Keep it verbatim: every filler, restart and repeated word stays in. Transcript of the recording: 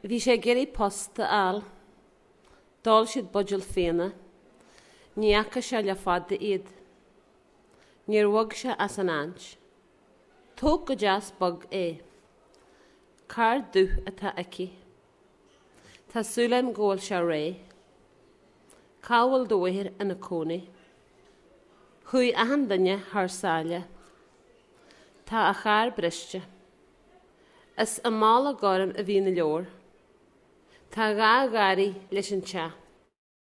Bhí sé géirí posta al, dul siad budul féna, níacha se le fada iad. Níor wag se as an ans. Tóg go deas bug é. Car dú atá aici. Tá súlaim ggóil se ré. Cáhfuil dóithir ina cónaí. Chuaigh ahan duine thar sáile. Tá a char briste. Is a mála gáram a bhí na leor. Tá gá gáirí leis an tea.